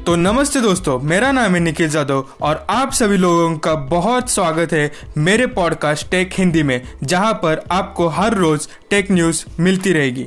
तो नमस्ते दोस्तों, मेरा नाम है निखिल जादव और आप सभी लोगों का बहुत स्वागत है मेरे पॉडकास्ट टेक हिंदी में, जहां पर आपको हर रोज टेक न्यूज़ मिलती रहेगी।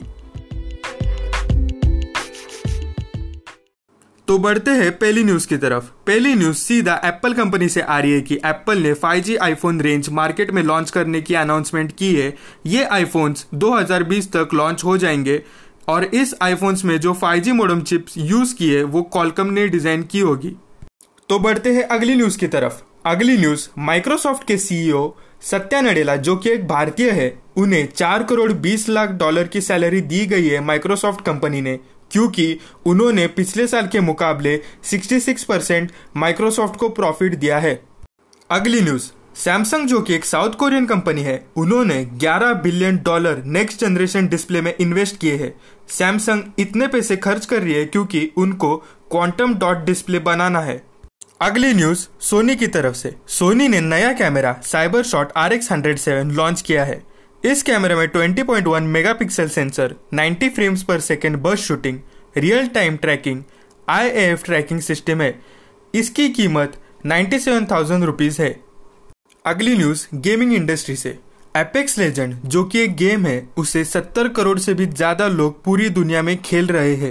तो बढ़ते हैं पहली न्यूज़ की तरफ। पहली न्यूज़ सीधा एप्पल कंपनी से आ रही है कि एप्पल ने 5G आईफोन रेंज मार्केट में लॉन्च करने की अनाउंसमेंट की है। ये आईफोन्स 2020 तक लॉन्च हो जाएंगे और इस आईफोन्स में जो 5G मॉडेम चिप्स यूज की है वो क्वालकॉम ने डिजाइन की होगी। तो बढ़ते हैं अगली न्यूज़ की तरफ। अगली न्यूज़, माइक्रोसॉफ्ट के सीईओ सत्या नडेला, जो कि एक भारतीय है, उन्हें 4 करोड़ 20 लाख डॉलर की सैलरी दी गई है माइक्रोसॉफ्ट कंपनी ने, क्योंकि उन्होंने पिछले साल के मुकाबले 66% माइक्रोसॉफ्ट को प्रॉफिट दिया है। अगली न्यूज़, सैमसंग, जो कि एक साउथ कोरियन कंपनी है, उन्होंने $11 बिलियन नेक्स्ट जनरेशन डिस्प्ले में इन्वेस्ट किए हैं। सैमसंग इतने पैसे खर्च कर रही है क्योंकि उनको क्वांटम डॉट डिस्प्ले बनाना है। अगली न्यूज़ सोनी की तरफ से। सोनी ने नया कैमरा साइबरशॉट RX107 लॉन्च किया है। इस कैमरे में 20.1 मेगापिक्सल सेंसर, 90 फ्रेम्स पर second burst shooting, real time tracking, IAF tracking system है। इसकी कीमत 97,000 रुपीज है। अगली न्यूज़ गेमिंग इंडस्ट्री से। एपेक्स लेजेंड, जो कि एक गेम है, उसे 70 करोड़ से भी ज्यादा लोग पूरी दुनिया में खेल रहे हैं।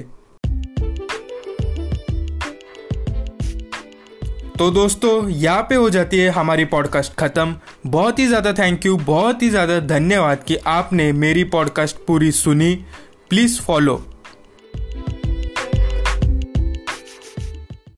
तो दोस्तों, यहाँ पे हो जाती है हमारी पॉडकास्ट खत्म। बहुत ही ज़्यादा थैंक यू, बहुत ही ज़्यादा धन्यवाद कि आपने मेरी पॉडकास्ट पूरी सुनी। Please follow